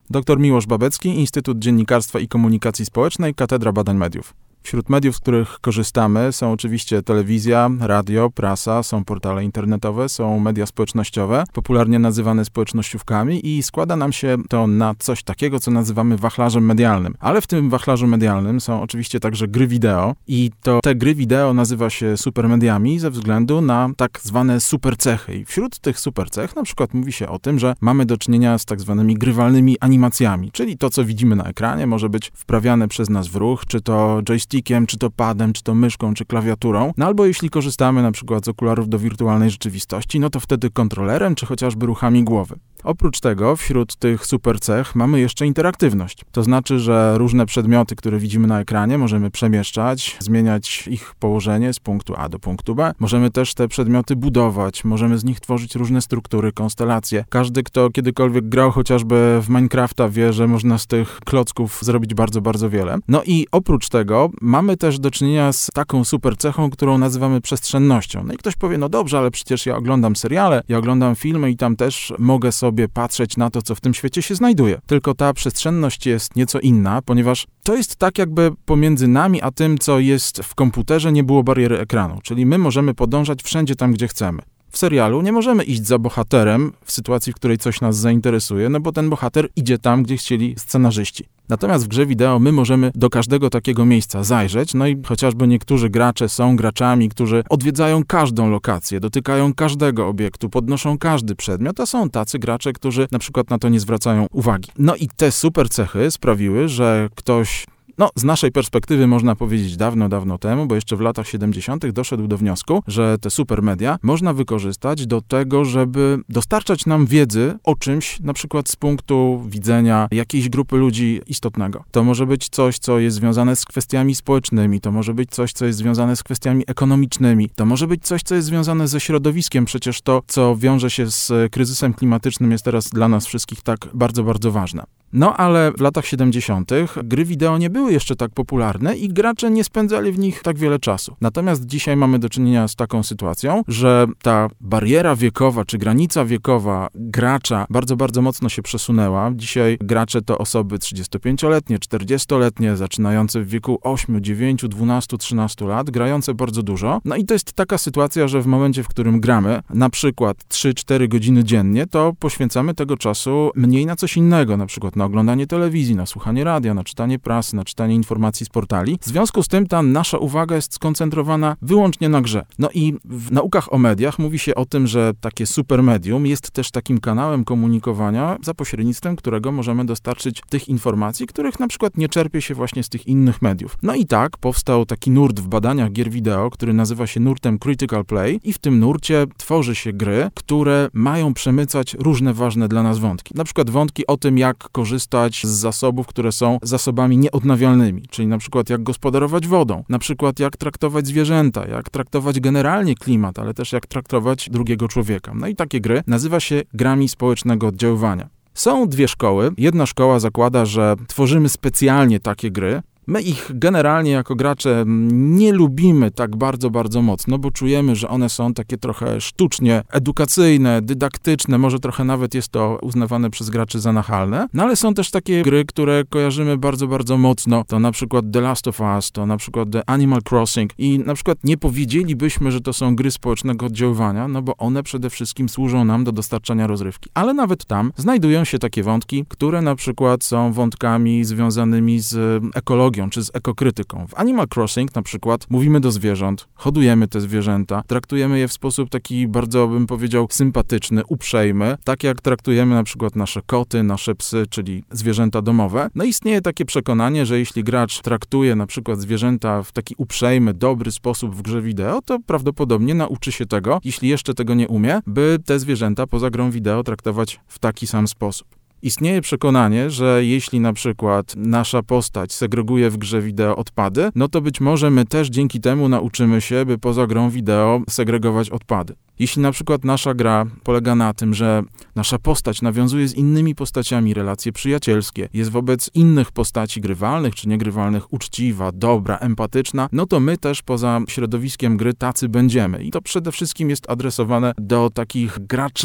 Dr Miłosz Babecki, Instytut Dziennikarstwa i Komunikacji Społecznej, Katedra Badań Mediów. Wśród mediów, z których korzystamy, są oczywiście telewizja, radio, prasa, są portale internetowe, są media społecznościowe, popularnie nazywane społecznościówkami i składa nam się to na coś takiego, co nazywamy wachlarzem medialnym. Ale w tym wachlarzu medialnym są oczywiście także gry wideo i to te gry wideo nazywa się supermediami ze względu na tak zwane supercechy. I wśród tych supercech na przykład mówi się o tym, że mamy do czynienia z tak zwanymi grywalnymi animacjami, czyli to, co widzimy na ekranie, może być wprawiane przez nas w ruch, czy to joystickiem, czy to padem, czy to myszką, czy klawiaturą. No albo jeśli korzystamy na przykład z okularów do wirtualnej rzeczywistości, no to wtedy kontrolerem, czy chociażby ruchami głowy. Oprócz tego wśród tych supercech mamy jeszcze interaktywność. To znaczy, że różne przedmioty, które widzimy na ekranie, możemy przemieszczać, zmieniać ich położenie z punktu A do punktu B. Możemy też te przedmioty budować, możemy z nich tworzyć różne struktury, konstelacje. Każdy, kto kiedykolwiek grał chociażby w Minecrafta, wie, że można z tych klocków zrobić bardzo, bardzo wiele. No i oprócz tego mamy też do czynienia z taką supercechą, którą nazywamy przestrzennością. No i ktoś powie, no dobrze, ale przecież ja oglądam seriale, ja oglądam filmy i tam też mogę sobie patrzeć na to, co w tym świecie się znajduje. Tylko ta przestrzenność jest nieco inna, ponieważ to jest tak, jakby pomiędzy nami a tym, co jest w komputerze, nie było bariery ekranu. Czyli my możemy podążać wszędzie tam, gdzie chcemy. W serialu nie możemy iść za bohaterem w sytuacji, w której coś nas zainteresuje, no bo ten bohater idzie tam, gdzie chcieli scenarzyści. Natomiast w grze wideo my możemy do każdego takiego miejsca zajrzeć, no i chociażby niektórzy gracze są graczami, którzy odwiedzają każdą lokację, dotykają każdego obiektu, podnoszą każdy przedmiot, a są tacy gracze, którzy na przykład na to nie zwracają uwagi. No i te super cechy sprawiły, że ktoś... No, z naszej perspektywy można powiedzieć dawno, dawno temu, bo jeszcze w latach 70. doszedł do wniosku, że te supermedia można wykorzystać do tego, żeby dostarczać nam wiedzy o czymś, na przykład z punktu widzenia jakiejś grupy ludzi istotnego. To może być coś, co jest związane z kwestiami społecznymi, to może być coś, co jest związane z kwestiami ekonomicznymi, to może być coś, co jest związane ze środowiskiem. Przecież to, co wiąże się z kryzysem klimatycznym, jest teraz dla nas wszystkich tak bardzo, bardzo ważne. No ale w latach 70. gry wideo nie były jeszcze tak popularne i gracze nie spędzali w nich tak wiele czasu. Natomiast dzisiaj mamy do czynienia z taką sytuacją, że ta bariera wiekowa czy granica wiekowa gracza bardzo, bardzo mocno się przesunęła. Dzisiaj gracze to osoby 35-letnie, 40-letnie, zaczynające w wieku 8, 9, 12, 13 lat, grające bardzo dużo. No i to jest taka sytuacja, że w momencie, w którym gramy, na przykład 3-4 godziny dziennie, to poświęcamy tego czasu mniej na coś innego, na przykład na oglądanie telewizji, na słuchanie radia, na czytanie prasy, na czytanie informacji z portali. W związku z tym ta nasza uwaga jest skoncentrowana wyłącznie na grze. No i w naukach o mediach mówi się o tym, że takie supermedium jest też takim kanałem komunikowania, za pośrednictwem którego możemy dostarczyć tych informacji, których na przykład nie czerpie się właśnie z tych innych mediów. No i tak powstał taki nurt w badaniach gier wideo, który nazywa się nurtem Critical Play i w tym nurcie tworzy się gry, które mają przemycać różne ważne dla nas wątki. Na przykład wątki o tym, jak korzystać z zasobów, które są zasobami nieodnawialnymi, czyli na przykład jak gospodarować wodą, na przykład jak traktować zwierzęta, jak traktować generalnie klimat, ale też jak traktować drugiego człowieka. No i takie gry nazywa się grami społecznego oddziaływania. Są dwie szkoły. Jedna szkoła zakłada, że tworzymy specjalnie takie gry. My ich generalnie jako gracze nie lubimy tak bardzo, bardzo mocno, bo czujemy, że one są takie trochę sztucznie edukacyjne, dydaktyczne, może trochę nawet jest to uznawane przez graczy za nachalne, no ale są też takie gry, które kojarzymy bardzo, bardzo mocno, to na przykład The Last of Us, to na przykład The Animal Crossing i na przykład nie powiedzielibyśmy, że to są gry społecznego oddziaływania, no bo one przede wszystkim służą nam do dostarczania rozrywki, ale nawet tam znajdują się takie wątki, które na przykład są wątkami związanymi z ekologią, czy z ekokrytyką. W Animal Crossing na przykład mówimy do zwierząt, hodujemy te zwierzęta, traktujemy je w sposób taki bardzo, bym powiedział, sympatyczny, uprzejmy, tak jak traktujemy na przykład nasze koty, nasze psy, czyli zwierzęta domowe. No istnieje takie przekonanie, że jeśli gracz traktuje na przykład zwierzęta w taki uprzejmy, dobry sposób w grze wideo, to prawdopodobnie nauczy się tego, jeśli jeszcze tego nie umie, by te zwierzęta poza grą wideo traktować w taki sam sposób. Istnieje przekonanie, że jeśli na przykład nasza postać segreguje w grze wideo odpady, no to być może my też dzięki temu nauczymy się, by poza grą wideo segregować odpady. Jeśli na przykład nasza gra polega na tym, że nasza postać nawiązuje z innymi postaciami relacje przyjacielskie, jest wobec innych postaci grywalnych czy niegrywalnych uczciwa, dobra, empatyczna, no to my też poza środowiskiem gry tacy będziemy. I to przede wszystkim jest adresowane do takich graczy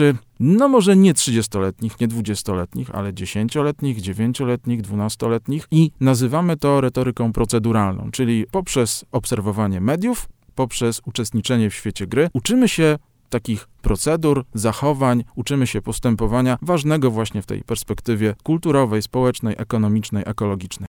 no może nie 30-letnich, nie 20-letnich, ale 10-letnich, 9-letnich, 12-letnich i nazywamy to retoryką proceduralną, czyli poprzez obserwowanie mediów, poprzez uczestniczenie w świecie gry uczymy się takich procedur, zachowań, uczymy się postępowania ważnego właśnie w tej perspektywie kulturowej, społecznej, ekonomicznej, ekologicznej.